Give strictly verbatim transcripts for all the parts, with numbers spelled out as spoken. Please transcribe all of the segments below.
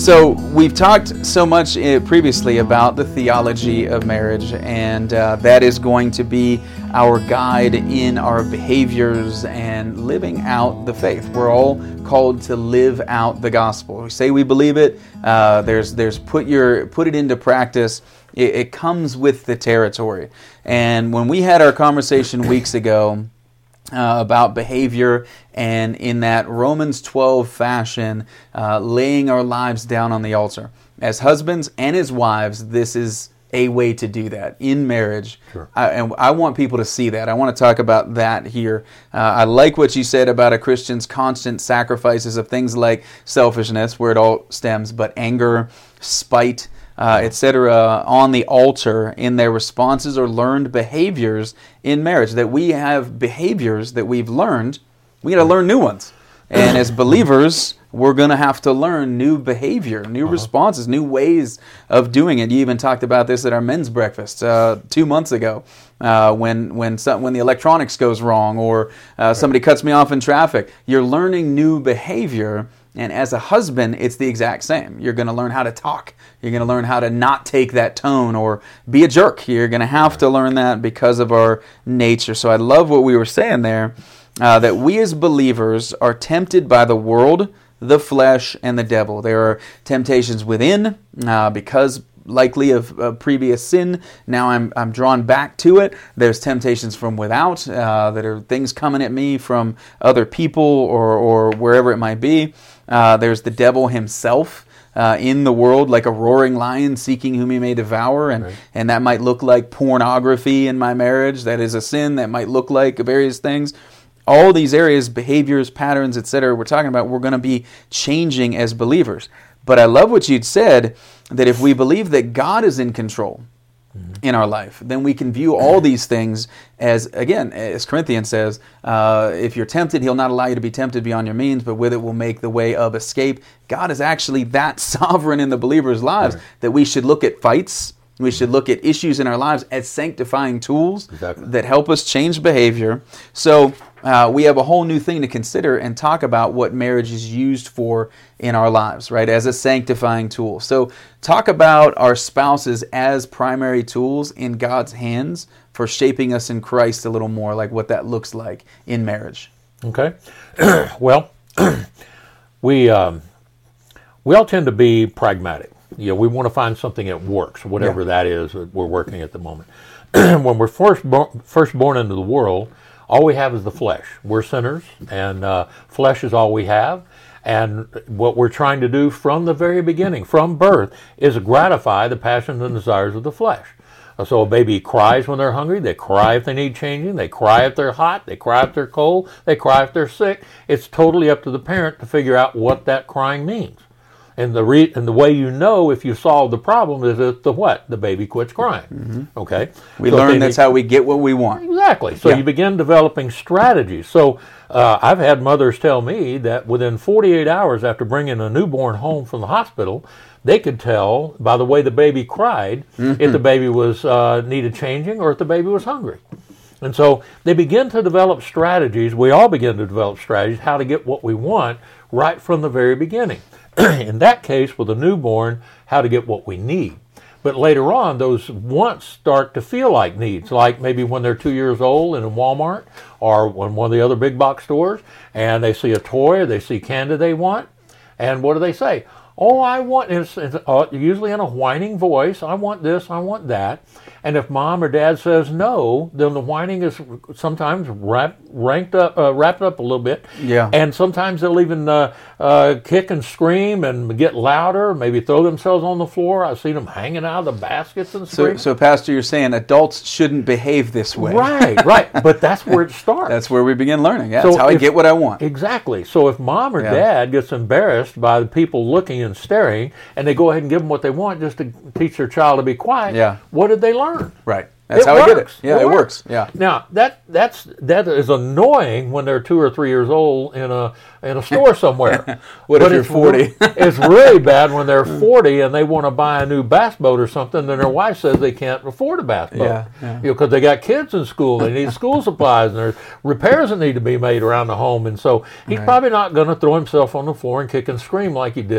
So we've talked so much uh, previously about the theology of marriage, and uh, that is going to be our guide in our behaviors and living out the faith. We're all called to live out the gospel. We say we believe it. Uh, there's there's put your put it into practice. It, it comes with the territory. And when we had our conversation weeks ago Uh, about behavior, and in that Romans twelve fashion, uh, laying our lives down on the altar. As husbands and as wives, this is a way to do that in marriage. Sure. I, and I want people to see that. I want to talk about that here. Uh, I like what you said about a Christian's constant sacrifices of things like selfishness, where it all stems, but anger, spite, Uh, et cetera, on the altar in their responses or learned behaviors in marriage. That we have behaviors that we've learned, we got to learn new ones. And as believers, we're going to have to learn new behavior, new uh-huh. responses, new ways of doing it. You even talked about this at our men's breakfast uh, two months ago, uh, when when some, when the electronics goes wrong, or uh, somebody cuts me off in traffic. You're learning new behavior. And as a husband, it's the exact same. You're going to learn how to talk. You're going to learn how to not take that tone or be a jerk. You're going to have to learn that because of our nature. So I love what we were saying there, uh, that we as believers are tempted by the world, the flesh, and the devil. There are temptations within uh, because likely of uh, previous sin. Now I'm I'm drawn back to it. There's temptations from without, uh, that are things coming at me from other people or, or wherever it might be. Uh, there's the devil himself uh, in the world, like a roaring lion seeking whom he may devour, and, right. and that might look like pornography in my marriage. That is a sin. That might look like various things. All these areas, behaviors, patterns, et cetera, we're talking about, we're going to be changing as believers. But I love what you'd said, that if we believe that God is in control in our life, then we can view all these things as, again, as Corinthians says, uh, if you're tempted, he'll not allow you to be tempted beyond your means, but with it will make the way of escape. God is actually that sovereign in the believers' lives, right. that we should look at fights, we should look at issues in our lives as sanctifying tools exactly. that help us change behavior. So uh, we have a whole new thing to consider and talk about what marriage is used for in our lives, right, as a sanctifying tool. So talk about our spouses as primary tools in God's hands for shaping us in Christ a little more, like what that looks like in marriage. Okay. Well, we um, we all tend to be pragmatic. You know, we want to find something that works, whatever yeah. that is that we're working at the moment. When we're first, bo- first born into the world, all we have is the flesh. We're sinners, and uh, flesh is all we have. And what we're trying to do from the very beginning, from birth, is gratify the passions and desires of the flesh. So a baby cries when they're hungry. They cry if they need changing. They cry if they're hot. They cry if they're cold. They cry if they're sick. It's totally up to the parent to figure out what that crying means. And the re- and the way you know if you solve the problem is that the what? The baby quits crying. Mm-hmm. Okay? We so learn baby, that's how we get what we want. Exactly. So yeah. you begin developing strategies. So uh, I've had mothers tell me that within forty-eight hours after bringing a newborn home from the hospital, they could tell by the way the baby cried mm-hmm. if the baby was uh, needed changing or if the baby was hungry. And so they begin to develop strategies. We all begin to develop strategies how to get what we want right from the very beginning. In that case, with a newborn, how to get what we need. But later on, those wants start to feel like needs, like maybe when they're two years old and in Walmart or in one of the other big box stores, and they see a toy or they see candy they want, and what do they say? Oh, I want, it's, it's uh, usually in a whining voice, I want this, I want that. And if mom or dad says no, then the whining is sometimes wrap, ranked up, uh, wrapped up a little bit. Yeah. And sometimes they'll even uh, uh, kick and scream and get louder, maybe throw themselves on the floor. I've seen them hanging out of the baskets and screaming. So, so Pastor, you're saying adults shouldn't behave this way. Right, right. But that's where it starts. That's where we begin learning. Yeah, so that's how if, I get what I want. Exactly. So if mom or yeah. dad gets embarrassed by the people looking and staring, and they go ahead and give them what they want just to teach their child to be quiet, yeah. what did they learn? Right. That's it how works. I get it. Yeah, it, it works. works. Yeah. Now that that's that is annoying when they're two or three years old in a in a store somewhere. What but if you're forty? It's really bad when they're forty and they want to buy a new bass boat or something, and their wife says they can't afford a bass boat. Yeah, yeah. You know, because they got kids in school, they need school supplies, and there's repairs that need to be made around the home, and so he's right. probably not going to throw himself on the floor and kick and scream like he did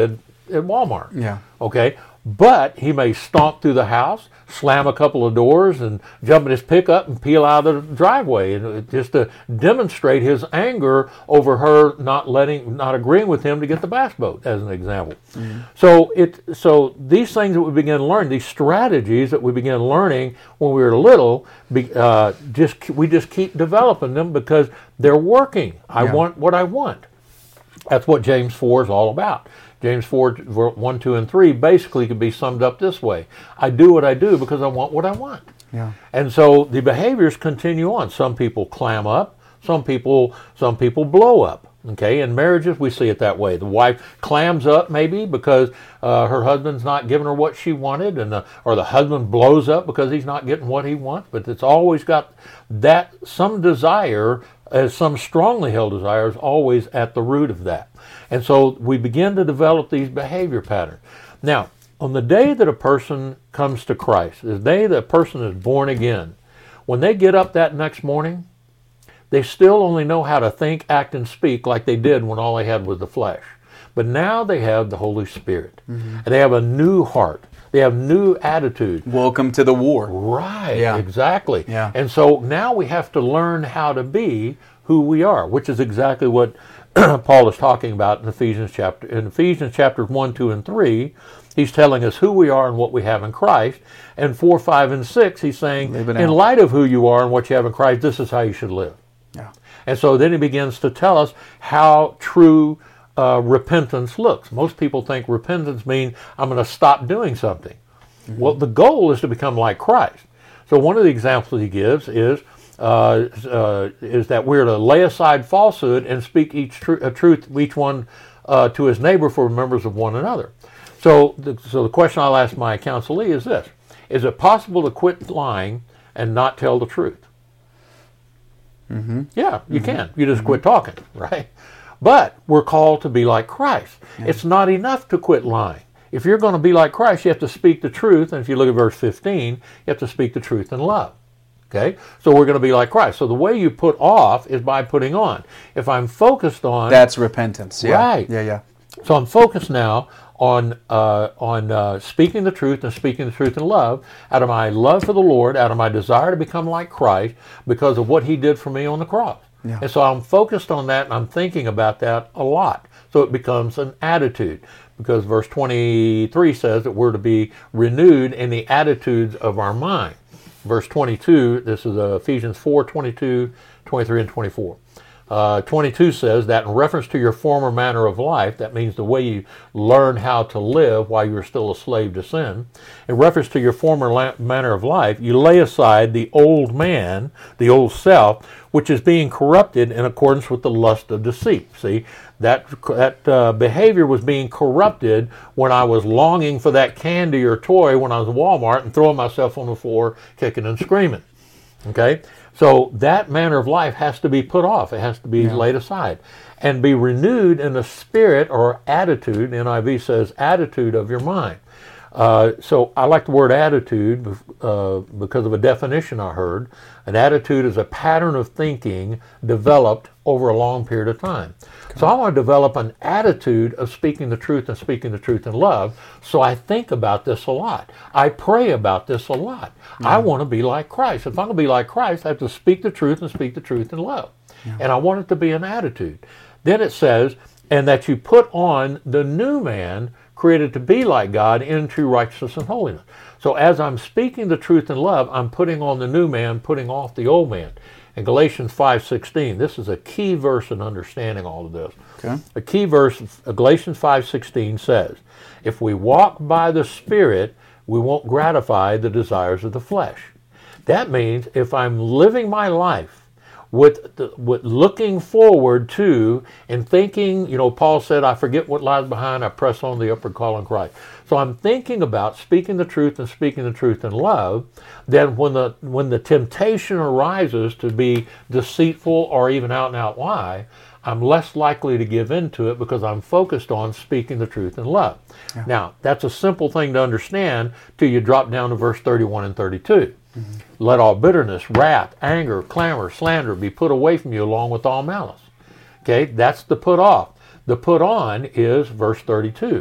at Walmart. Yeah. Okay? But he may stomp through the house, slam a couple of doors, and jump in his pickup and peel out of the driveway, and just to demonstrate his anger over her not letting, not agreeing with him to get the bass boat, as an example. Mm-hmm. So it, so these things that we begin to learn, these strategies that we began learning when we were little, be, uh, just we just keep developing them because they're working. I Yeah. want what I want. That's what James four is all about. James four, one, two, and three basically could be summed up this way. I do what I do because I want what I want. Yeah. And so the behaviors continue on. Some people clam up. Some people some people blow up. Okay, in marriages we see it that way. The wife clams up maybe because uh, her husband's not giving her what she wanted, and the, or the husband blows up because he's not getting what he wants. But it's always got that, some desire, as some strongly held desire, is always at the root of that. And so we begin to develop these behavior patterns. Now, on the day that a person comes to Christ, the day that a person is born again, when they get up that next morning, they still only know how to think, act, and speak like they did when all they had was the flesh. But now they have the Holy Spirit. Mm-hmm. And they have a new heart. They have new attitude. Welcome to the war. Right, Yeah. exactly. Yeah. And so now we have to learn how to be who we are, which is exactly what Paul is talking about in Ephesians chapter in Ephesians chapters one, two, and three. He's telling us who we are and what we have in Christ. And four, five, and six, he's saying, in out. light of who you are and what you have in Christ, this is how you should live. Yeah. And so then he begins to tell us how true uh, repentance looks. Most people think repentance means I'm going to stop doing something. Mm-hmm. Well, the goal is to become like Christ. So one of the examples he gives is uh, uh, is that we're to lay aside falsehood and speak each tr- uh, truth, each one uh, to his neighbor, for members of one another. So the, so the question I'll ask my counselee is this: is it possible to quit lying and not tell the truth? Mm-hmm. Yeah, you mm-hmm. can. You just mm-hmm. quit talking, right? But we're called to be like Christ. Yeah. It's not enough to quit lying. If you're going to be like Christ, you have to speak the truth. And if you look at verse fifteen, you have to speak the truth in love. Okay? So we're going to be like Christ. So the way you put off is by putting on. If I'm focused on... That's repentance. Yeah. Right. Yeah, yeah. So I'm focused now on uh, on uh, speaking the truth and speaking the truth in love, out of my love for the Lord, out of my desire to become like Christ because of what he did for me on the cross. Yeah. And so I'm focused on that, and I'm thinking about that a lot. So it becomes an attitude, because verse twenty-three says that we're to be renewed in the attitudes of our mind. Verse twenty-two, this is uh, Ephesians four, twenty-two, twenty-three, and twenty-four. Uh, twenty-two says that in reference to your former manner of life, that means the way you learned how to live while you were still a slave to sin. In reference to your former la- manner of life, you lay aside the old man, the old self, which is being corrupted in accordance with the lust of deceit. See, that that uh, behavior was being corrupted when I was longing for that candy or toy when I was at Walmart and throwing myself on the floor, kicking and screaming. Okay? So that manner of life has to be put off. It has to be yeah. laid aside and be renewed in the spirit or attitude. The N I V says attitude of your mind. Uh, so I like the word attitude uh, because of a definition I heard. An attitude is a pattern of thinking developed over a long period of time. Okay. So I want to develop an attitude of speaking the truth and speaking the truth in love. So I think about this a lot. I pray about this a lot. Yeah. I want to be like Christ. If I'm going to be like Christ, I have to speak the truth and speak the truth in love. Yeah. And I want it to be an attitude. Then it says, and that you put on the new man created to be like God in true righteousness and holiness. So as I'm speaking the truth in love, I'm putting on the new man, putting off the old man. In Galatians five sixteen, this is a key verse in understanding all of this. Okay. A key verse, Galatians five sixteen says, if we walk by the Spirit, we won't gratify the desires of the flesh. That means if I'm living my life with, the, with looking forward to and thinking, you know, Paul said, I forget what lies behind, I press on the upward call in Christ. So I'm thinking about speaking the truth and speaking the truth in love. Then when the when the temptation arises to be deceitful or even out and out lie, I'm less likely to give in to it because I'm focused on speaking the truth in love. Yeah. Now, that's a simple thing to understand till you drop down to verse thirty-one and thirty-two. Mm-hmm. Let all bitterness, wrath, anger, clamor, slander be put away from you along with all malice. Okay, that's the put off. The put on is verse thirty-two.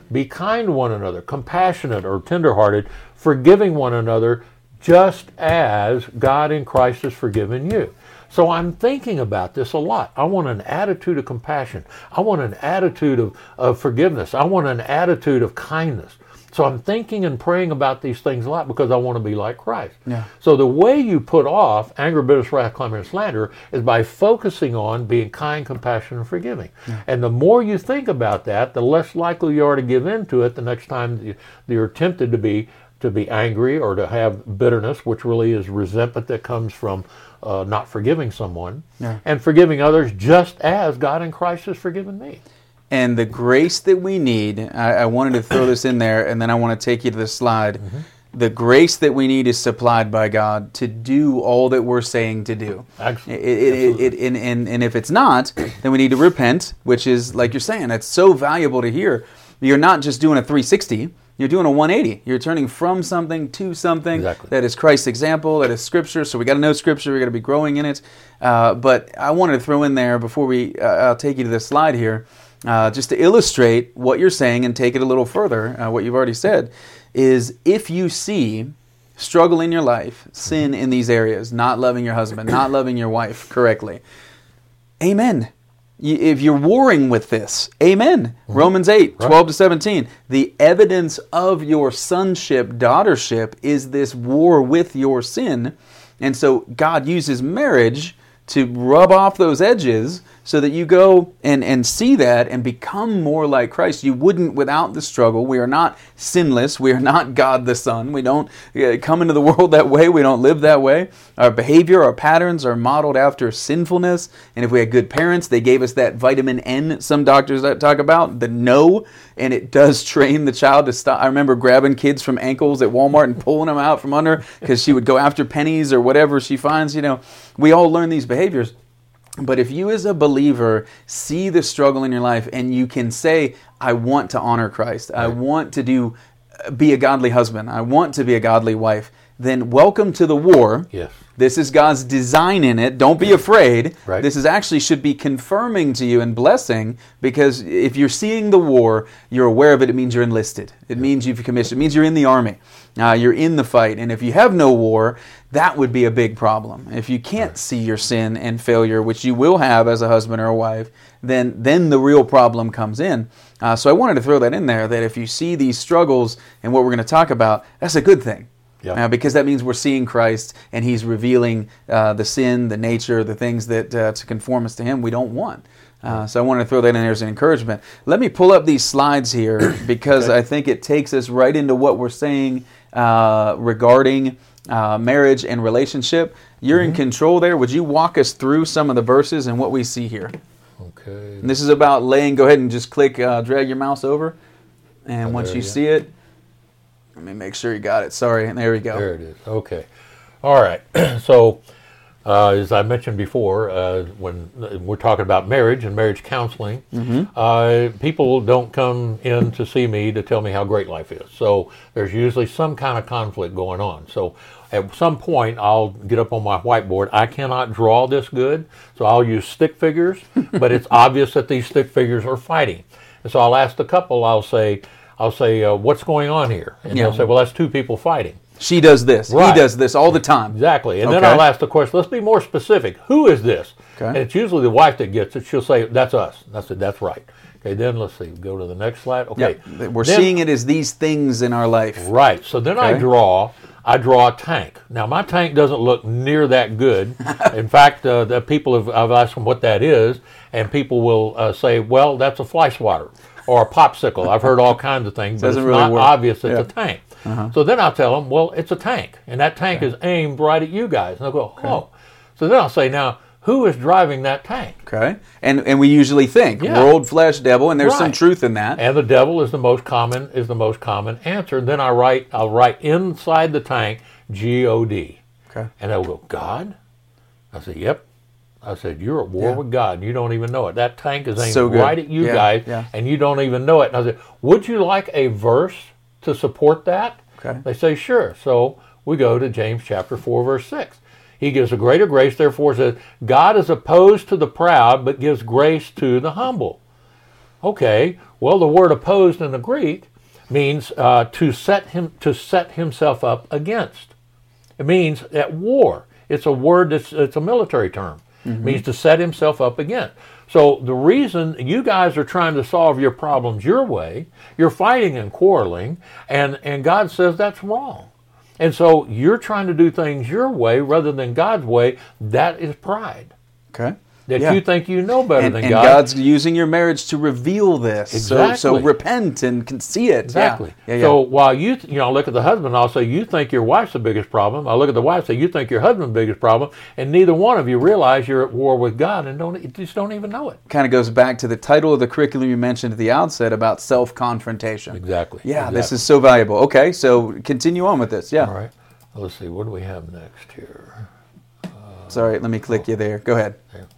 Be kind to one another, compassionate or tenderhearted, forgiving one another, just as God in Christ has forgiven you. So I'm thinking about this a lot. I want an attitude of compassion. I want an attitude of, of forgiveness. I want an attitude of kindness. So I'm thinking and praying about these things a lot because I want to be like Christ. Yeah. So the way you put off anger, bitterness, wrath, clamor, and slander is by focusing on being kind, compassionate, and forgiving. Yeah. And the more you think about that, the less likely you are to give in to it the next time you're tempted to be to be angry or to have bitterness, which really is resentment that comes from uh, not forgiving someone, yeah. and forgiving others just as God in Christ has forgiven me. And the grace that we need, I, I wanted to throw this in there, and then I want to take you to the slide. Mm-hmm. The grace that we need is supplied by God to do all that we're saying to do. Absolutely. It, it, it, it, and, and, and if it's not, then we need to repent, which is, like you're saying, that's so valuable to hear. You're not just doing a three sixty. You're doing a one eighty. You're turning from something to something exactly. that is Christ's example, that is Scripture. So we got to know Scripture. We got to be growing in it. Uh, but I wanted to throw in there before we, uh, I'll take you to this slide here, uh, just to illustrate what you're saying and take it a little further. Uh, what you've already said is if you see struggle in your life, sin in these areas, not loving your husband, not loving your wife correctly, amen. If you're warring with this, amen. Mm-hmm. Romans eight, right. twelve to seventeen. The evidence of your sonship, daughtership is this war with your sin. And so God uses marriage to rub off those edges so that you go and, and see that and become more like Christ. You wouldn't without the struggle. We are not sinless. We are not God the Son. We don't come into the world that way. We don't live that way. Our behavior, our patterns are modeled after sinfulness. And if we had good parents, they gave us that vitamin N some doctors talk about, the no, and it does train the child to stop. I remember grabbing kids from ankles at Walmart and pulling them out from under because she would go after pennies or whatever she finds. You know, we all learn these behaviors. But if you as a believer see the struggle in your life and you can say, I want to honor Christ, I want to do, be a godly husband, I want to be a godly wife, then welcome to the war. Yes. This is God's design in it. Don't be afraid. Right. This is actually should be confirming to you and blessing, because if you're seeing the war, you're aware of it. It means you're enlisted. It means you've commissioned. It means you're in the army. Uh, you're in the fight. And if you have no war, that would be a big problem. If you can't right. see your sin and failure, which you will have as a husband or a wife, then then the real problem comes in. Uh, so I wanted to throw that in there, that if you see these struggles and what we're going to talk about, that's a good thing. Yep. Uh, because that means we're seeing Christ and He's revealing uh, the sin, the nature, the things that uh, to conform us to Him we don't want. Uh, so I wanted to throw that in there as an encouragement. Let me pull up these slides here because okay. I think it takes us right into what we're saying uh, regarding uh, marriage and relationship. You're mm-hmm. in control there. Would you walk us through some of the verses and what we see here? Okay. And this is about laying. Go ahead and just click, uh, drag your mouse over. And oh, once you see it, let me make sure you got it. Sorry, there we go. There it is. Okay. All right. So, uh, as I mentioned before, uh, when we're talking about marriage and marriage counseling, mm-hmm. uh, people don't come in to see me to tell me how great life is. So there's usually some kind of conflict going on. So at some point, I'll get up on my whiteboard. I cannot draw this good, so I'll use stick figures, but it's obvious that these stick figures are fighting. And so I'll ask the couple, I'll say, I'll say, uh, what's going on here? And yeah. they'll say, well, that's two people fighting. She does this. Right. He does this all the time. Exactly. And okay. then I'll ask the question, let's be more specific. Who is this? Okay. And it's usually the wife that gets it. She'll say, that's us. That's it. That's right. Okay, then let's see. Go to the next slide. Okay. Yep. We're then, seeing it as these things in our life. Right. So then okay. I draw... I draw a tank. Now, my tank doesn't look near that good. In fact, uh, the people have I've asked them what that is, and people will uh, say, well, that's a fly swatter or a popsicle. I've heard all kinds of things, but it's really not work. obvious it's yeah. a tank. Uh-huh. So then I'll tell them, well, it's a tank, and that tank okay. is aimed right at you guys. And they'll go, oh. Okay. So then I'll say, now, who is driving that tank? Okay. And and we usually think yeah. world, flesh, devil, and there's right. some truth in that. And the devil is the most common is the most common answer. And then I write I'll write inside the tank G O D. Okay. And they'll go, God? I said, yep. I said, you're at war yeah. with God, and you don't even know it. That tank is aimed so right at you yeah. guys, yeah. and you don't even know it. And I said, would you like a verse to support that? Okay. They say, sure. So we go to James chapter four, verse six. He gives a greater grace, therefore says, God is opposed to the proud, but gives grace to the humble. Okay, Well, the word opposed in the Greek means uh, to set him to set himself up against. It means at war. It's a word that's it's a military term. Mm-hmm. It means to set himself up against. So the reason you guys are trying to solve your problems your way, you're fighting and quarreling, and, and God says that's wrong. And so you're trying to do things your way rather than God's way. That is pride. Okay. That yeah. you think you know better and, than and God. And God's using your marriage to reveal this. Exactly. So, so repent and can see it. Exactly. Yeah. Yeah, yeah. So while you, you know, look at the husband, I'll say, you think your wife's the biggest problem. I'll look at the wife and say, you think your husband's the biggest problem. And neither one of you realize you're at war with God and don't just don't even know it. Kind of goes back to the title of the curriculum you mentioned at the outset about self-confrontation. Exactly. Yeah, exactly. this is so valuable. Okay, so continue on with this. Yeah. All right. Let's see. What do we have next here? Uh, Sorry, let me click oh. you there. Go ahead. There.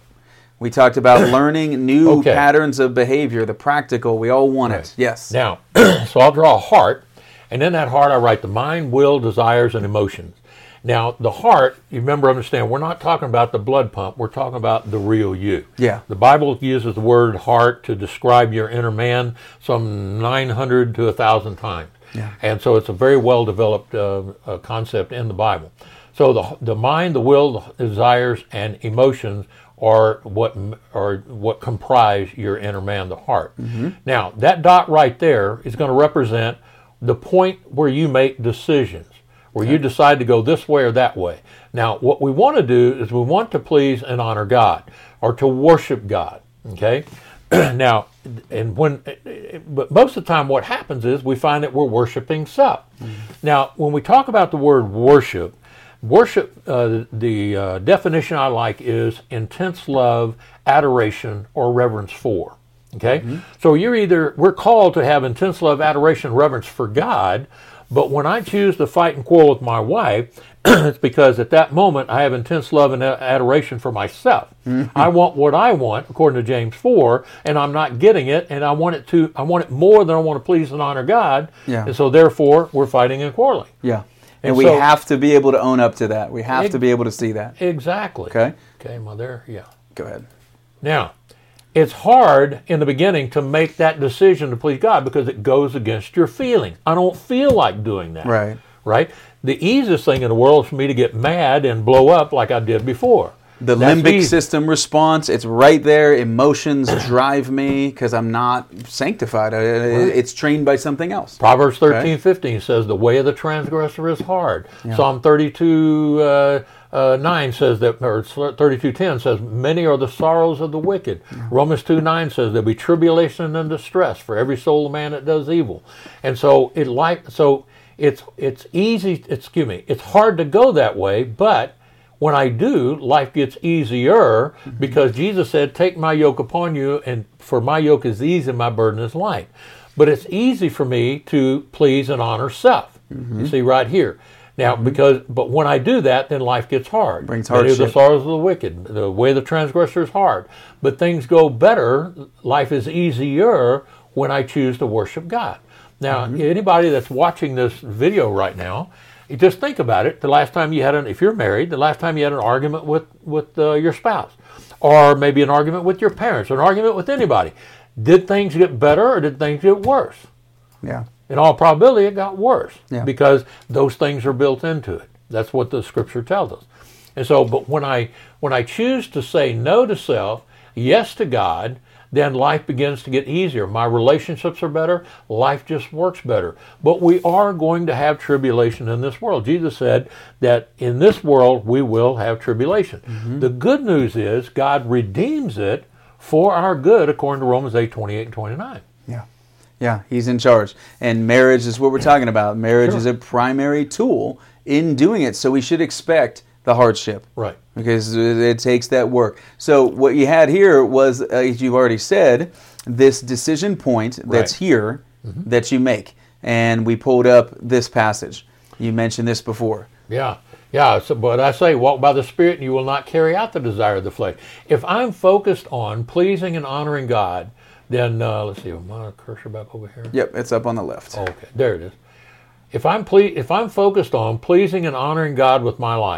We talked about learning new okay. patterns of behavior, the practical. We all want right. it. Yes. Now, so I'll draw a heart, and in that heart I write the mind, will, desires, and emotions. Now, the heart, you remember, understand, we're not talking about the blood pump. We're talking about the real you. Yeah. The Bible uses the word heart to describe your inner man some nine hundred to one thousand times. Yeah. And so it's a very well-developed uh, uh, concept in the Bible. So the the mind, the will, the desires, and emotions are what are what comprise your inner man, the heart. Mm-hmm. Now, that dot right there is going to represent the point where you make decisions, where okay. you decide to go this way or that way. Now, what we want to do is we want to please and honor God, or to worship God, okay? Now, and when, but most of the time what happens is we find that we're worshiping self. Mm-hmm. Now, when we talk about the word worship, Worship, uh, the uh, definition I like is intense love, adoration, or reverence for. Okay? Mm-hmm. So you're either, we're called to have intense love, adoration, reverence for God, but when I choose to fight and quarrel with my wife, it's because at that moment I have intense love and adoration for myself. Mm-hmm. I want what I want, according to James four, and I'm not getting it, and I want it to, I want it more than I want to please and honor God, yeah. and so therefore we're fighting and quarreling. Yeah. And, and we so, have to be able to own up to that. We have it, to be able to see that. Exactly. Okay? Okay, am I there? Yeah. Go ahead. Now, it's hard in the beginning to make that decision to please God because it goes against your feeling. I don't feel like doing that. Right. Right? The easiest thing in the world is for me to get mad and blow up like I did before. The That's limbic easy. system response, it's right there. Emotions drive me because I'm not sanctified. Right. It's trained by something else. Proverbs thirteen fifteen says, the way of the transgressor is hard. Yeah. Psalm thirty-two uh, uh, nine says that, or thirty-two ten says, many are the sorrows of the wicked. Yeah. Romans two nine says, there'll be tribulation and distress for every soul of man that does evil. And so it like so it's it's easy, excuse me, it's hard to go that way, but when I do, life gets easier mm-hmm. because Jesus said, take my yoke upon you, and for my yoke is easy and my burden is light. But it's easy for me to please and honor self. Mm-hmm. You see right here. Now, mm-hmm. because, but when I do that, then life gets hard. Brings hardship. The sorrows of the wicked. The way of the transgressor is hard. But things go better. Life is easier when I choose to worship God. Now, mm-hmm. anybody that's watching this video right now, you just think about it. The last time you had an, if you're married, the last time you had an argument with, with uh, your spouse, or maybe an argument with your parents, or an argument with anybody, did things get better or did things get worse? Yeah. In all probability, it got worse yeah. because those things are built into it. That's what the scripture tells us. And so, but when I when I choose to say no to self, yes to God, then life begins to get easier. My relationships are better. Life just works better. But we are going to have tribulation in this world. Jesus said that in this world we will have tribulation. Mm-hmm. The good news is God redeems it for our good, according to Romans eight twenty-eight and twenty-nine. Yeah. Yeah, he's in charge. And marriage is what we're talking about. Marriage sure. is a primary tool in doing it. So we should expect the hardship. Right. Because it takes that work. So what you had here was, uh, as you've already said, this decision point that's right. here mm-hmm. that you make. And we pulled up this passage. You mentioned this before. Yeah. Yeah, so, but I say, walk by the Spirit and you will not carry out the desire of the flesh. If I'm focused on pleasing and honoring God, then, uh, let's see, am I cursor back over here? Yep, it's up on the left. Oh, okay, there it is. If I'm ple- if I'm focused on pleasing and honoring God with my life,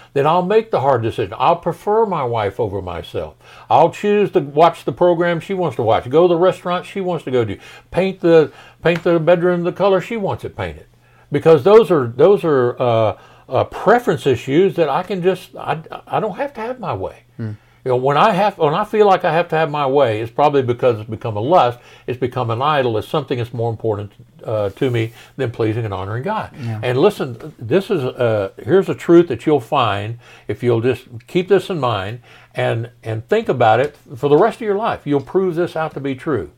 then I'll make the hard decision. I'll prefer my wife over myself. I'll choose to watch the program she wants to watch, go to the restaurant she wants to go to, paint the paint the bedroom the color she wants it painted, because those are those are uh, uh, preference issues that I can just I, I don't have to have my way. Hmm. You know, when I have, when I feel like I have to have my way, it's probably because it's become a lust. It's become an idol. It's something that's more important uh, to me than pleasing and honoring God. Yeah. And listen, this is uh, here's a truth that you'll find if you'll just keep this in mind and and think about it for the rest of your life. You'll prove this out to be true.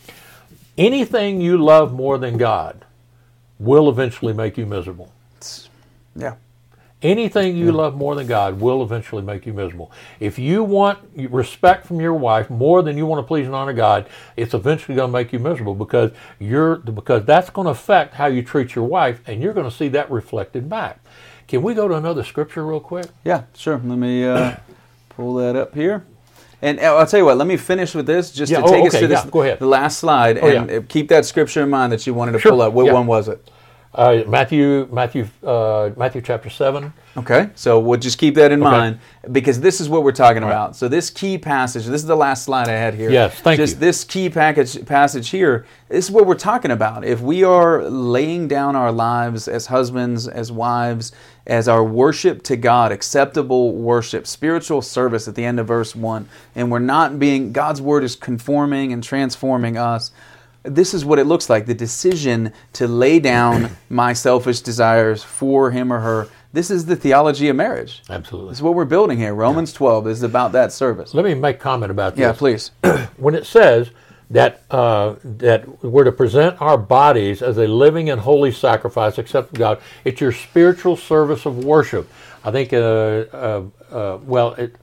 Anything you love more than God will eventually make you miserable. Yeah. Anything you love more than God will eventually make you miserable. If you want respect from your wife more than you want to please and honor God, it's eventually going to make you miserable, because you're because that's going to affect how you treat your wife, and you're going to see that reflected back. Can we go to another scripture real quick? Yeah, sure. Let me uh, pull that up here. And I'll tell you what, let me finish with this just yeah, to take oh, us okay, to this, yeah, go ahead. the last slide, oh, and yeah. keep that scripture in mind that you wanted to sure. pull up. What yeah. one was it? Uh, Matthew, Matthew, uh, Matthew chapter seven. Okay, so we'll just keep that in okay. mind, because this is what we're talking All about. right. So this key passage, this is the last slide I had here. Yes, thank just you. This key package passage here, this is what we're talking about. If we are laying down our lives as husbands, as wives, as our worship to God, acceptable worship, spiritual service at the end of verse one, and we're not being, God's word is conforming and transforming us, this is what it looks like, the decision to lay down my selfish desires for him or her. This is the theology of marriage. Absolutely. This is what we're building here. Romans yeah. twelve is about that service. Let me make a comment about this. Yeah, please. When it says that uh, that we're to present our bodies as a living and holy sacrifice accepted to God, it's your spiritual service of worship. I think, uh, uh, uh, well, it,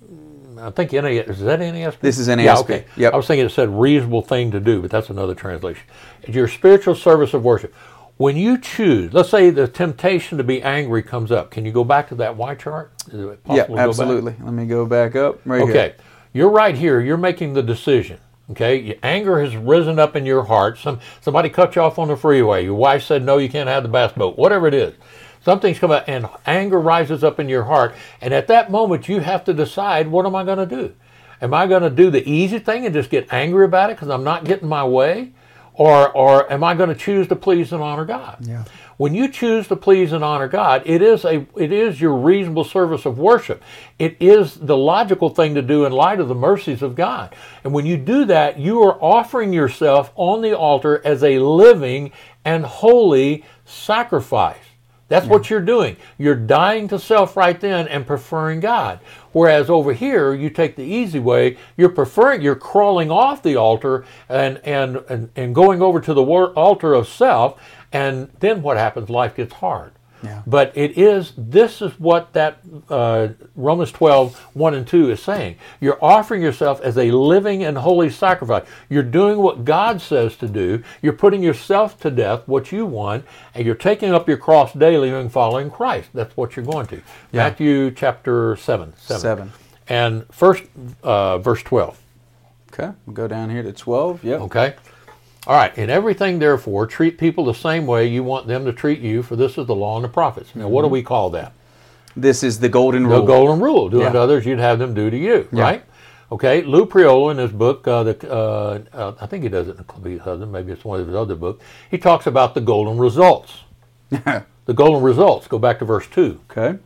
I think N A S, is that N A S B? This is N A S B. Yeah, okay. Yep. I was thinking it said reasonable thing to do, but that's another translation. It's your spiritual service of worship. When you choose, let's say the temptation to be angry comes up. Can you go back to that Y chart? Is it possible yeah, to go absolutely. back? Let me go back up right okay. here. Okay. You're right here. You're making the decision. Okay. Anger has risen up in your heart. Some Somebody cut you off on the freeway. Your wife said, no, you can't have the bass boat. Whatever it is. Something's come out, and anger rises up in your heart. And at that moment, you have to decide, what am I going to do? Am I going to do the easy thing and just get angry about it because I'm not getting my way? Or or am I going to choose to please and honor God? Yeah. When you choose to please and honor God, it is a it is your reasonable service of worship. It is the logical thing to do in light of the mercies of God. And when you do that, you are offering yourself on the altar as a living and holy sacrifice. That's yeah. what you're doing. You're dying to self right then and preferring God. Whereas over here, you take the easy way. You're preferring, you're crawling off the altar and and and, and going over to the altar of self. And then what happens? Life gets hard. Yeah. But it is, this is what that uh, Romans twelve, one and two is saying. You're offering yourself as a living and holy sacrifice. You're doing what God says to do. You're putting yourself to death, what you want, and you're taking up your cross daily and following Christ. That's what you're going to. Yeah. Matthew chapter seven. Seven. seven. And first, uh, verse twelve. Okay, we'll go down here to twelve. Yep. Okay. All right, in everything, therefore, treat people the same way you want them to treat you, for this is the law and the prophets. Now, mm-hmm. what do we call that? This is the golden the rule. The golden rule. Do yeah. unto others, you'd have them do to you, yeah. right? Okay, Lou Priolo in his book, uh, the, uh, uh, I think he does it in Complete Husband, maybe it's one of his other books, he talks about the golden results. The golden results. Go back to verse two. Okay.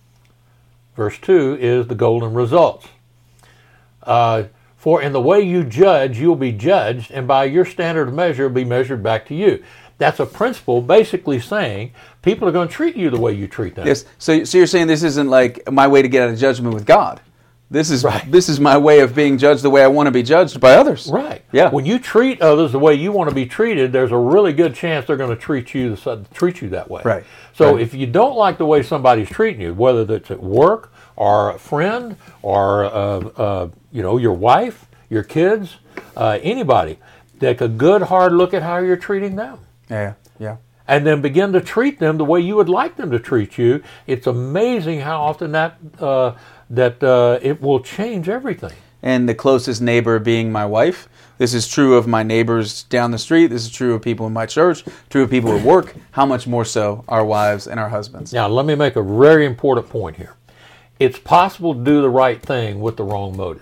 Verse two is the golden results. Uh, For in the way you judge, you'll be judged, and by your standard of measure, will be measured back to you. That's a principle basically saying people are going to treat you the way you treat them. Yes. So, so you're saying this isn't like my way to get out of judgment with God. This is right. This is my way of being judged the way I want to be judged by others. Right. Yeah. When you treat others the way you want to be treated, there's a really good chance they're going to treat you treat you that way. Right. So right. if you don't like the way somebody's treating you, whether it's at work or a friend or uh, uh, you know your wife, your kids, uh, anybody, take a good hard look at how you're treating them. Yeah, yeah. And then begin to treat them the way you would like them to treat you. It's amazing how often that uh, that uh, it will change everything. And the closest neighbor being my wife. This is true of my neighbors down the street. This is true of people in my church, true of people at work. How much more so our wives and our husbands? Now, let me make a very important point here. it's possible to do the right thing with the wrong motive.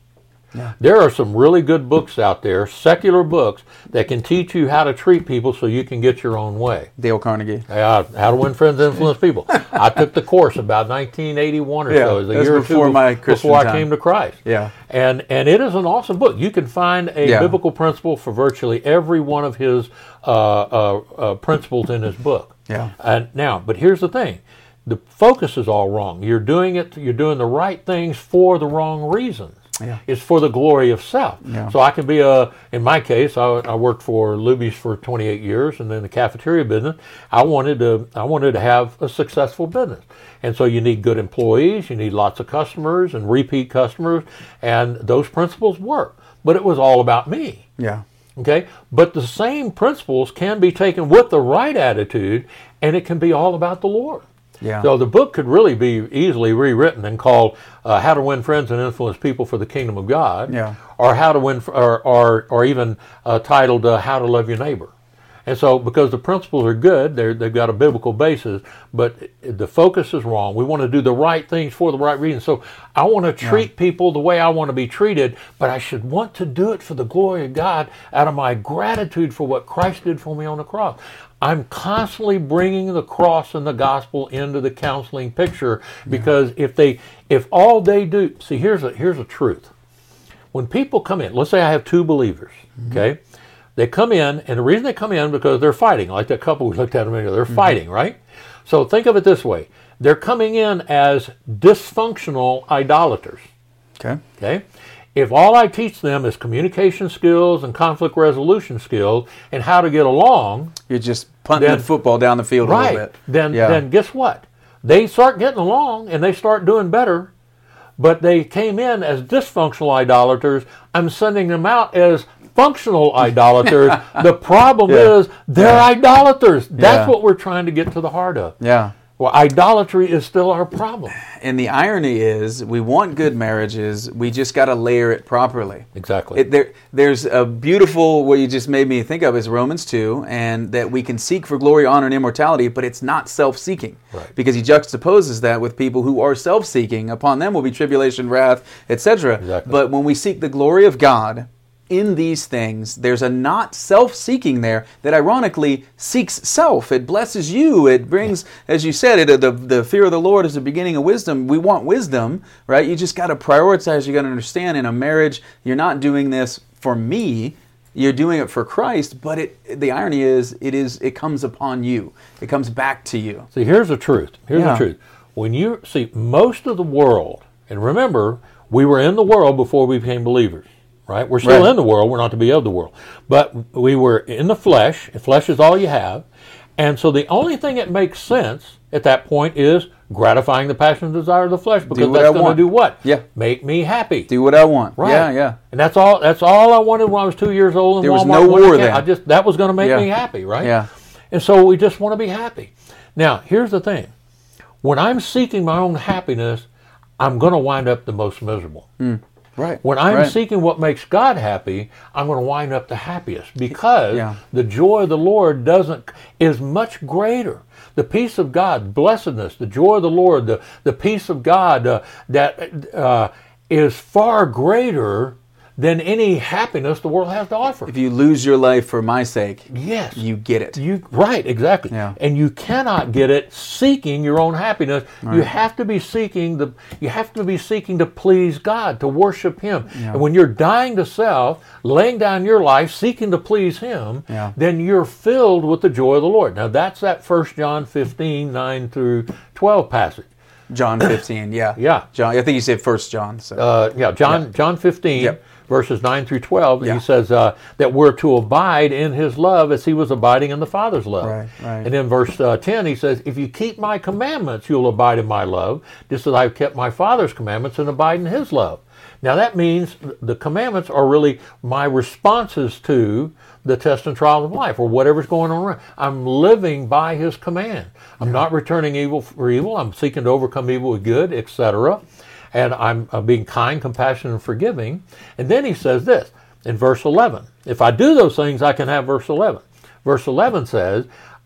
Yeah. There are some really good books out there, secular books, that can teach you how to treat people so you can get your own way. Dale Carnegie. Uh, how to Win Friends and Influence People. I took the course about nineteen eighty-one or Yeah, so, as a that's year or before two my before Christian I time. came to Christ. Yeah. And and it is an awesome book. You can find a Yeah. biblical principle for virtually every one of his uh, uh, uh, principles in his book. Yeah. And now, but here's the thing. The focus is all wrong. You're doing it, you're doing the right things for the wrong reasons. Yeah. It's for the glory of self. Yeah. So I can be a, in my case, I, I worked for Luby's for twenty-eight years, and then the cafeteria business. I wanted to, I wanted to have a successful business, and so you need good employees, you need lots of customers and repeat customers, and those principles work. But it was all about me. Yeah. Okay, but the same principles can be taken with the right attitude, and it can be all about the Lord. Yeah. So the book could really be easily rewritten and called uh, "How to Win Friends and Influence People for the Kingdom of God," Yeah. or "How to Win," or or, or even uh, titled uh, "How to Love Your Neighbor." And so, because the principles are good, they're, they've got a biblical basis, but the focus is wrong. We want to do the right things for the right reasons. So I want to treat yeah. people the way I want to be treated, but I should want to do it for the glory of God out of my gratitude for what Christ did for me on the cross. I'm constantly bringing the cross and the gospel into the counseling picture, because yeah. if they, if all they do, see, here's a here's a truth. When people come in, let's say I have two believers, mm-hmm. okay. They come in, and the reason they come in because they're fighting, like that couple we looked at a minute ago. They're mm-hmm. fighting, right? So think of it this way. They're coming in as dysfunctional idolaters. Okay. Okay? If all I teach them is communication skills and conflict resolution skills and how to get along... You're just punting then, the football down the field right, a little bit. Then, yeah. then guess what? They start getting along, and they start doing better, but they came in as dysfunctional idolaters. I'm sending them out as functional idolaters. The problem yeah. is they're yeah. idolaters. That's yeah. what we're trying to get to the heart of. Yeah. Well, idolatry is still our problem. And the irony is, we want good marriages, we just got to layer it properly. Exactly. It, there, there's a beautiful, what you just made me think of is Romans two, and that we can seek for glory, honor, and immortality, but it's not self-seeking. Right. Because he juxtaposes that with people who are self-seeking. Upon them will be tribulation, wrath, et cetera. Exactly. But when we seek the glory of God in these things, there's a not self-seeking there that ironically seeks self. It blesses you. It brings, as you said, it, the, the fear of the Lord is the beginning of wisdom. We want wisdom, right? You just got to prioritize. You got to understand in a marriage, you're not doing this for me. You're doing it for Christ, but it, the irony is, it is it comes upon you. It comes back to you. See, here's the truth. Here's Yeah. the truth. When you see most of the world, and remember, we were in the world before we became believers. Right? We're still Right. in the world. We're not to be of the world. But we were in the flesh. Flesh is all you have. And so the only thing that makes sense at that point is gratifying the passion and desire of the flesh, because what that's I going to want. do what? Yeah. Make me happy. Do what I want. Right. Yeah, yeah. And that's all That's all I wanted when I was two years old in There was Walmart. no when I war came- then. I just That was going to make Yeah. me happy, right? Yeah. And so we just want to be happy. Now, here's the thing. When I'm seeking my own happiness, I'm going to wind up the most miserable. Mm. Right. When I'm right. seeking what makes God happy, I'm going to wind up the happiest, because Yeah. the joy of the Lord doesn't is much greater. The peace of God, blessedness, the joy of the Lord, the, the peace of God uh, that uh, is far greater than any happiness the world has to offer. If you lose your life for my sake, Yes. you get it. You right, exactly. Yeah. And you cannot get it seeking your own happiness. You have to be seeking the you have to be seeking to please God, to worship Him. Yeah. And when you're dying to self, laying down your life, seeking to please Him, Yeah. then you're filled with the joy of the Lord. Now that's that First John fifteen, nine through twelve passage. John fifteen, yeah. Yeah. John, I think you said First John. So. Uh, yeah, John John fifteen, Yep. verses nine through twelve, Yeah. he says uh, that we're to abide in His love as He was abiding in the Father's love. Right, right. And then verse uh, ten, he says, if you keep my commandments, you'll abide in my love, just as I've kept my Father's commandments and abide in His love. Now that means the commandments are really my responses to the tests and trials of life, or whatever's going on around. I'm living by His command. I'm not returning evil for evil. I'm seeking to overcome evil with good, et cetera. And I'm uh, being kind, compassionate, and forgiving. And then he says this in verse eleven. If I do those things, I can have verse eleven. Verse eleven says,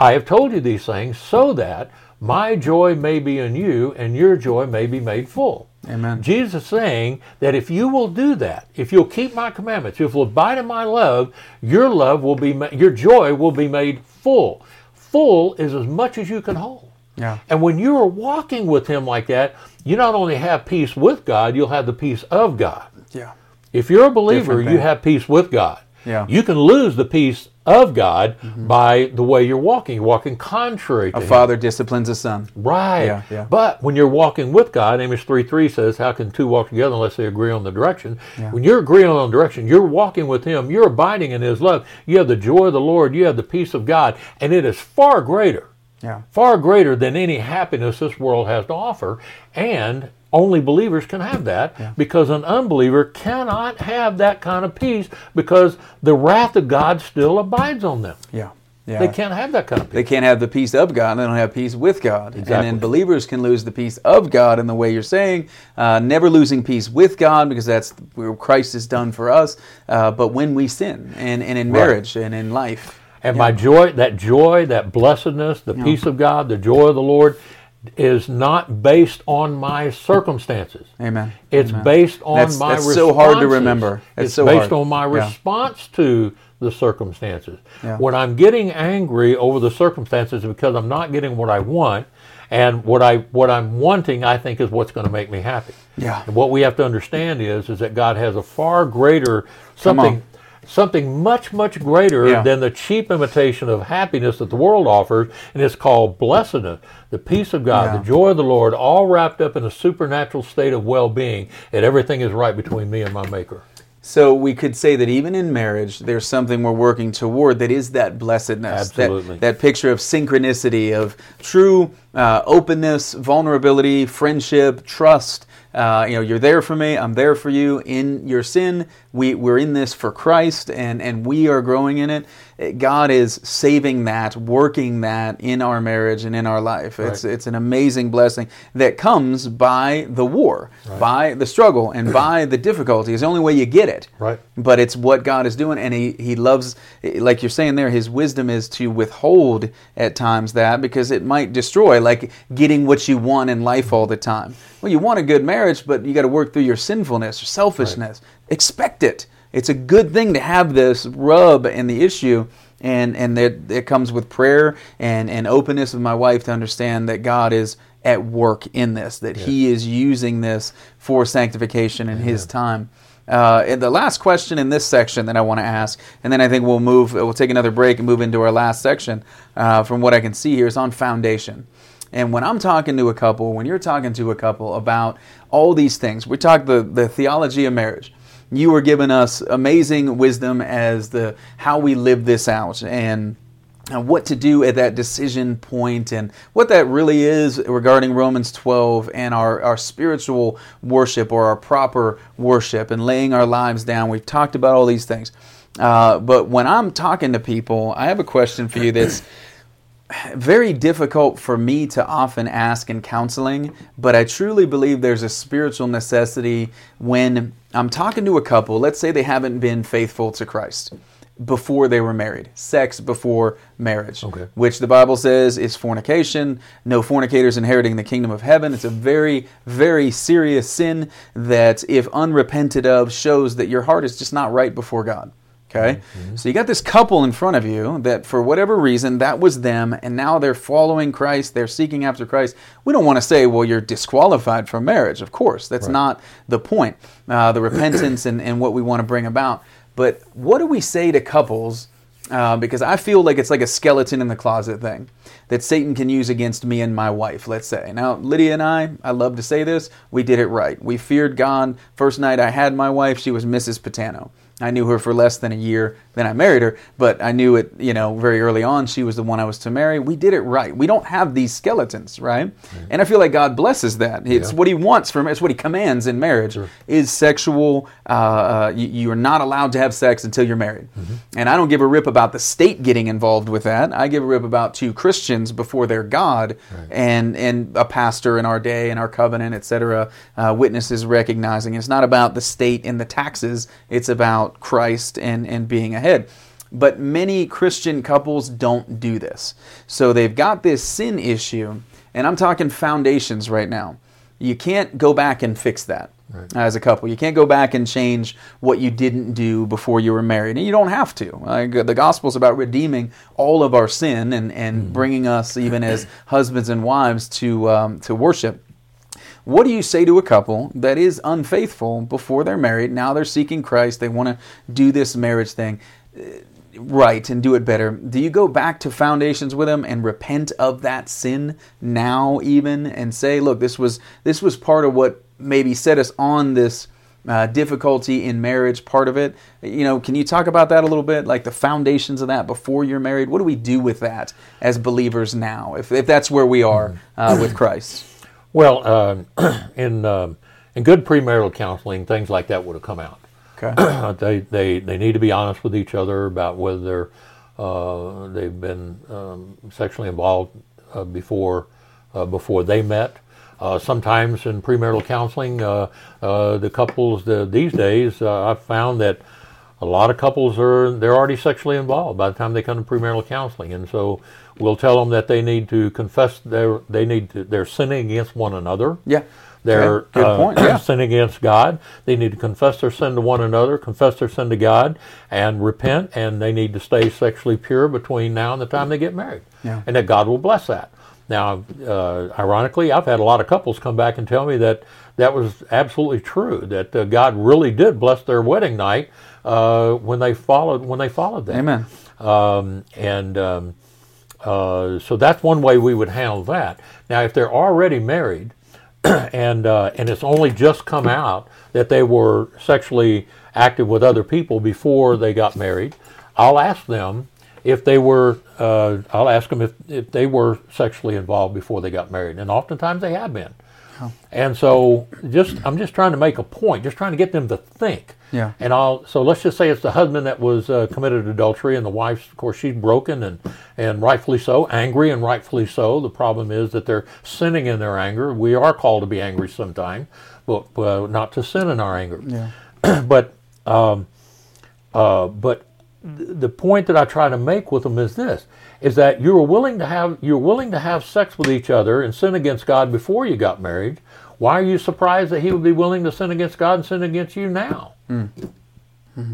I have told you these things so that my joy may be in you and your joy may be made full. Amen. Jesus is saying that if you will do that, if you'll keep my commandments, if you'll abide in my love, your love will be, ma- your joy will be made full. Full is as much as you can hold. Yeah. And when you are walking with him like that, you not only have peace with God, you'll have the peace of God. Yeah. If you're a believer, Different you thing. have peace with God. Yeah. You can lose the peace of God mm-hmm. by the way you're walking. You're walking contrary to A him. father disciplines a son. Right. Yeah, yeah. But when you're walking with God, Amos three three says, how can two walk together unless they agree on the direction? Yeah. When you're agreeing on the direction, you're walking with him, you're abiding in his love. You have the joy of the Lord, you have the peace of God, and it is far greater, Yeah. far greater than any happiness this world has to offer. And only believers can have that Yeah. because an unbeliever cannot have that kind of peace because the wrath of God still abides on them. Yeah. Yeah. They can't have that kind of peace. They can't have the peace of God. They don't have peace with God. Exactly. And then believers can lose the peace of God in the way you're saying, uh, never losing peace with God because that's where Christ has done for us. Uh, but when we sin and, and in marriage and in life. And Yeah. my joy, that joy, that blessedness, the Yeah. peace of God, the joy of the Lord is not based on my circumstances. Amen. It's Amen. based on That's- my that's responses. so hard to remember. That's It's so based hard. on my Yeah. response to the circumstances. Yeah. When I'm getting angry over the circumstances because I'm not getting what I want, and what I what I'm wanting, I think, is what's going to make me happy. Yeah. And what we have to understand is is that God has a far greater Come on. something. Something much, much greater Yeah. than the cheap imitation of happiness that the world offers, and it's called blessedness, the peace of God, Yeah. the joy of the Lord, all wrapped up in a supernatural state of well-being, and everything is right between me and my Maker. So we could say that even in marriage, there's something we're working toward that is that blessedness. Absolutely. That, that picture of synchronicity, of true uh, openness, vulnerability, friendship, trust. Uh, you know, you're there for me, I'm there for you. In your sin, we, we're in this for Christ, and, and we are growing in it. God is saving that, working that in our marriage and in our life. It's Right. it's an amazing blessing that comes by the war, Right. by the struggle, and by the difficulty. It's the only way you get it. Right. But it's what God is doing, and He, he loves, like you're saying there, His wisdom is to withhold at times that because it might destroy, like getting what you want in life all the time. Well, you want a good marriage, but you got to work through your sinfulness or selfishness. Right. Expect it. It's a good thing to have this rub and the issue, and and that it comes with prayer and, and openness of my wife to understand that God is at work in this, that Yes. He is using this for sanctification in His time. Uh, and the last question in this section that I want to ask, and then I think we'll move, we'll take another break and move into our last section. Uh, from what I can see here, is on foundation. And when I'm talking to a couple, when you're talking to a couple about all these things, we talk the the theology of marriage. You are giving us amazing wisdom as the how we live this out and uh, what to do at that decision point and what that really is regarding Romans twelve and our, our spiritual worship or our proper worship and laying our lives down. We've talked about all these things. Uh, but when I'm talking to people, I have a question for you that's very difficult for me to often ask in counseling, but I truly believe there's a spiritual necessity when I'm talking to a couple. Let's say they haven't been faithful to Christ before they were married. Sex before marriage, Okay. which the Bible says is fornication. No fornicators inheriting the kingdom of heaven. It's a very, very serious sin that, if unrepented of, shows that your heart is just not right before God. Okay? Mm-hmm. So you got this couple in front of you that for whatever reason, that was them, and now they're following Christ, they're seeking after Christ. We don't want to say, well, you're disqualified from marriage. Of course, that's Right. not the point. Uh, the repentance and, and what we want to bring about. But what do we say to couples? Uh, because I feel like it's like a skeleton in the closet thing that Satan can use against me and my wife, let's say. Now, Lydia and I, I love to say this, we did it right. We feared God. First night I had my wife, she was Missus Patano. I knew her for less than a year, then I married her, but I knew it, you know, very early on she was the one I was to marry. We did it right. We don't have these skeletons, right? Mm-hmm. And I feel like God blesses that. It's Yeah. what He wants from it's what He commands in marriage Sure. is sexual. Uh, uh, you, you are not allowed to have sex until you're married. Mm-hmm. And I don't give a rip about the state getting involved with that. I give a rip about two Christians before their God Right. and and a pastor in our day and our covenant, et cetera. Uh, witnesses recognizing it's not about the state and the taxes. It's about Christ and and being ahead. But many Christian couples don't do this. So they've got this sin issue, and I'm talking foundations right now. You can't go back and fix that. Right. As a couple, you can't go back and change what you didn't do before you were married, and you don't have to. Like, the gospel is about redeeming all of our sin and, and mm. bringing us, even as husbands and wives, to um, to worship. What do you say to a couple that is unfaithful before they're married? Now they're seeking Christ. They want to do this marriage thing right and do it better. Do you go back to foundations with them and repent of that sin now, even, and say, look, this was this was part of what maybe set us on this uh, difficulty in marriage, part of it? You know, can you talk about that a little bit, like the foundations of that before you're married? What do we do with that as believers now, if if that's where we are uh, with Christ? Well, uh, in um, in good premarital counseling, things like that would have come out. Okay. they they they need to be honest with each other about whether they're uh, they've been um, sexually involved uh, before uh, before they met. Uh, sometimes in premarital counseling, uh, uh, the couples the, these days, uh, I've found that a lot of couples are they're already sexually involved by the time they come to premarital counseling, and so we'll tell them that they need to confess their they need to, they're sinning against one another. Yeah. They're okay. Good uh, point. Yeah. sinning against God. They need to confess their sin to one another, confess their sin to God, and repent, and they need to stay sexually pure between now and the time they get married. Yeah. And that God will bless that. Now, uh, ironically, I've had a lot of couples come back and tell me that that was absolutely true, that uh, God really did bless their wedding night uh, when they followed when they followed that. Amen. Um, and um, uh, so that's one way we would handle that. Now, if they're already married, and uh, and it's only just come out that they were sexually active with other people before they got married, I'll ask them if they were. Uh, I'll ask them if, if they were sexually involved before they got married, and oftentimes they have been. Oh. And so, just I'm just trying to make a point, just trying to get them to think. Yeah. And I'll so let's just say it's the husband that was uh, committed adultery, and the wife, of course, she's broken and and rightfully so, angry and rightfully so. The problem is that they're sinning in their anger. We are called to be angry sometime, but uh, not to sin in our anger. Yeah. but um, uh, but th- the point that I try to make with them is this: is that you're willing to have you're willing to have sex with each other and sin against God before you got married. Why are you surprised that He would be willing to sin against God and sin against you now? Mm. Mm-hmm.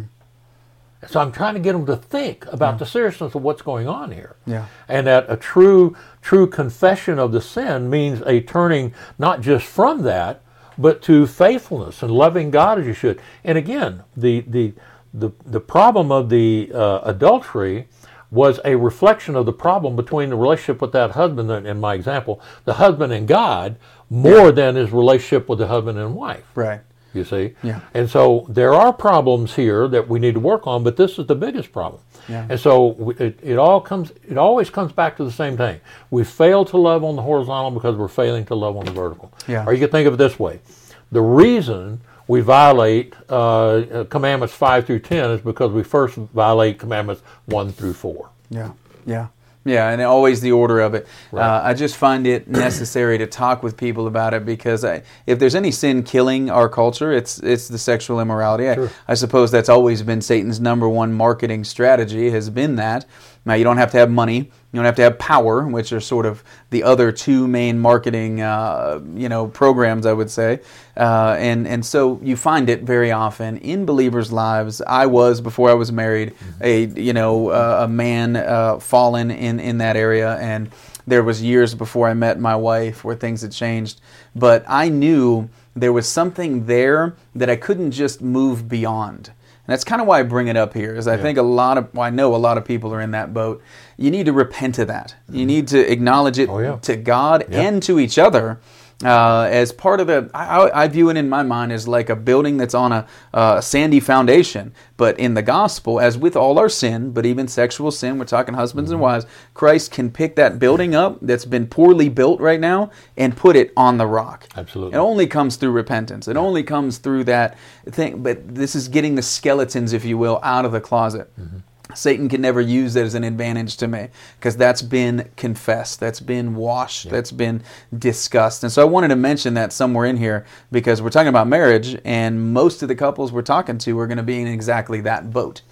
So I'm trying to get them to think about yeah. the seriousness of what's going on here. Yeah. And that a true true confession of the sin means a turning not just from that, but to faithfulness and loving God as you should. And again, the the the, the problem of the uh, adultery was a reflection of the problem between the relationship with that husband, in my example, the husband and God, more yeah. than his relationship with the husband and wife. Right. You see? Yeah. And so there are problems here that we need to work on, but this is the biggest problem. Yeah. And so it, it all comes, it always comes back to the same thing. We fail to love on the horizontal because we're failing to love on the vertical. Yeah. Or you can think of it this way. The reason we violate uh, commandments five through ten is because we first violate commandments one through four. Yeah, yeah. Yeah, and always the order of it. Right. Uh, I just find it necessary to talk with people about it because I, if there's any sin killing our culture, it's it's the sexual immorality. Sure. I, I suppose that's always been Satan's number one marketing strategy, has been that. Now, you don't have to have money. You don't have to have power, which are sort of the other two main marketing, uh, you know, programs, I would say. Uh, and and so you find it very often in believers' lives. I was, before I was married, a you know uh, a man uh, fallen in in that area, and there was years before I met my wife where things had changed. But I knew there was something there that I couldn't just move beyond. And that's kind of why I bring it up here, is I yeah. think a lot of, well, I know a lot of people are in that boat. You need to repent of that. You need to acknowledge it oh, yeah. to God yeah. and to each other uh, as part of the, I, I view it in my mind as like a building that's on a uh, sandy foundation. But in the gospel, as with all our sin, but even sexual sin, we're talking husbands mm-hmm. and wives, Christ can pick that building up that's been poorly built right now and put it on the rock. Absolutely. It only comes through repentance. It only comes through that thing. But this is getting the skeletons, if you will, out of the closet. Mm-hmm. Satan can never use that as an advantage to me because that's been confessed, that's been washed, yeah. that's been discussed. And so I wanted to mention that somewhere in here because we're talking about marriage, and most of the couples we're talking to are going to be in exactly that boat.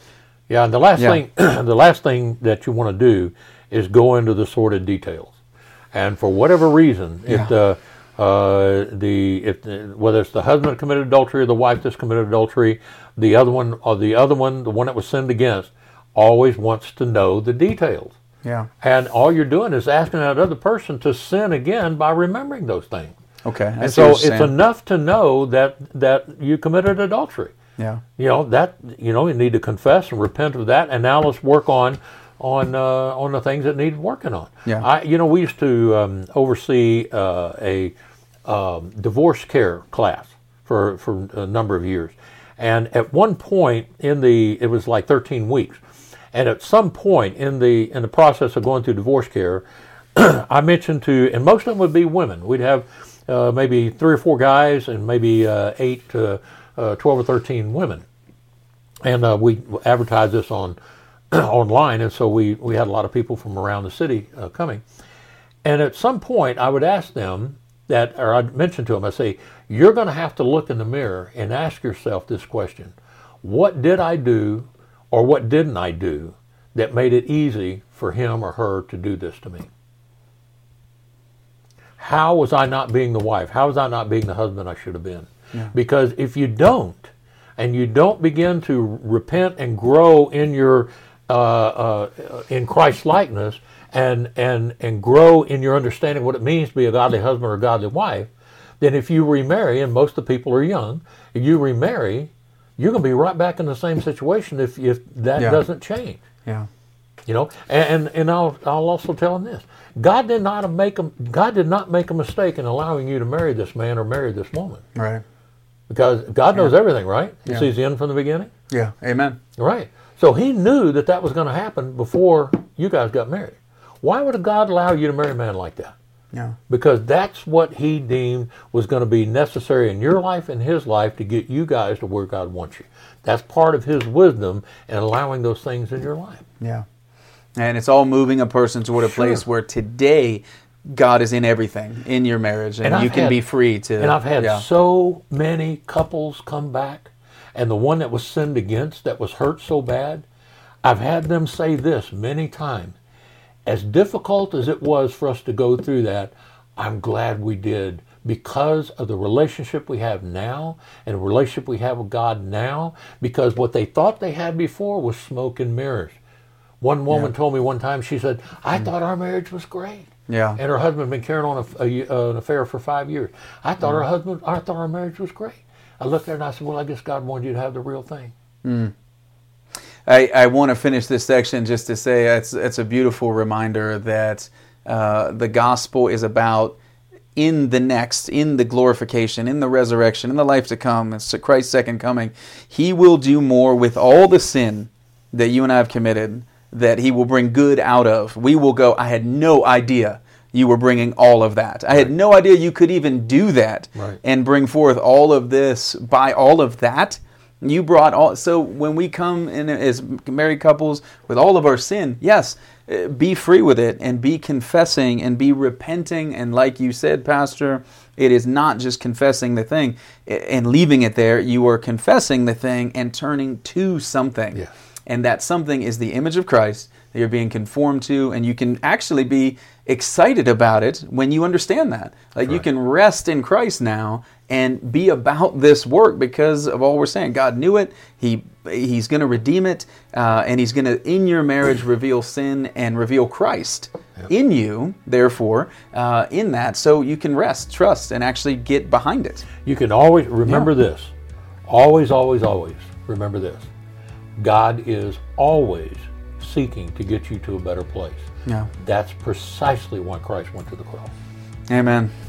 Yeah, and the last Yeah. thing, the last thing that you want to do is go into the sordid details. And for whatever reason, if Yeah. the uh, the if the, whether it's the husband that committed adultery or the wife that's committed adultery, the other one or the other one, the one that was sinned against, always wants to know the details. Yeah. And all you're doing is asking that other person to sin again by remembering those things. Okay. I And see so what it's you're saying. enough to know that that you committed adultery. Yeah. You know that you know you need to confess and repent of that, and now let's work on on uh, on the things that need working on. Yeah. I you know we used to um, oversee uh, a um, divorce care class for for a number of years, and at one point in the it was like thirteen weeks, and at some point in the in the process of going through divorce care, I mentioned to, and most of them would be women. We'd have uh, maybe three or four guys and maybe uh, eight to uh, twelve or thirteen women. And uh, we advertised this on online, and so we, we had a lot of people from around the city uh, coming. And at some point, I would ask them that, or I'd mention to them, I say, you're going to have to look in the mirror and ask yourself this question: what did I do, or what didn't I do, that made it easy for him or her to do this to me? How was I not being the wife? How was I not being the husband I should have been? Yeah. Because if you don't, and you don't begin to repent and grow in your uh, uh, in Christ's likeness, and and and grow in your understanding of what it means to be a godly husband or a godly wife, then if you remarry, and most of the people are young, if you remarry, you're going to be right back in the same situation if if that Yeah. doesn't change. Yeah. You know, and and I'll I'll also tell them this: God did not make a, God did not make a mistake in allowing you to marry this man or marry this woman, Right. because God knows everything, right? He Yeah. sees the end from the beginning, Yeah. Amen. right? So He knew that that was going to happen before you guys got married. Why would God allow you to marry a man like that? Yeah. Because that's what He deemed was going to be necessary in your life and his life to get you guys to where God wants you. That's part of His wisdom in allowing those things in your life. Yeah. And it's all moving a person toward a Sure. place where today God is in everything in your marriage, and, And you I've can had- be free to. And I've had yeah. so many couples come back, and the one that was sinned against, that was hurt so bad, I've had them say this many times: as difficult as it was for us to go through that, I'm glad we did, because of the relationship we have now and the relationship we have with God now, because what they thought they had before was smoke and mirrors. One woman Yeah. told me one time, she said, I thought our marriage was great. Yeah. And her husband had been carrying on a, a, uh, an affair for five years. I thought her husband, I thought our marriage was great. I looked at her and I said, well, I guess God wanted you to have the real thing. I, I want to finish this section just to say it's it's a beautiful reminder that uh, the gospel is about in the next, in the glorification, in the resurrection, in the life to come, it's Christ's second coming. He will do more with all the sin that you and I have committed, that He will bring good out of. We will go, I had no idea you were bringing all of that. I had no idea you could even do that Right. and bring forth all of this by all of that. You brought all. So when we come in as married couples with all of our sin, yes, uh, be free with it and be confessing and be repenting. And like you said, Pastor, it is not just confessing the thing and leaving it there. You are confessing the thing and turning to something. Yeah. And that something is the image of Christ that you're being conformed to, and you can actually be excited about it when you understand that. Like you Correct. can rest in Christ now and be about this work because of all we're saying. God knew it. He He's going to redeem it, uh, and He's going to, in your marriage, reveal sin and reveal Christ Yep. in you, therefore, uh, in that, so you can rest, trust, and actually get behind it. You can always remember Yeah. this. Always, always, always remember this. God is always seeking to get you to a better place. Yeah. That's precisely why Christ went to the cross. Amen.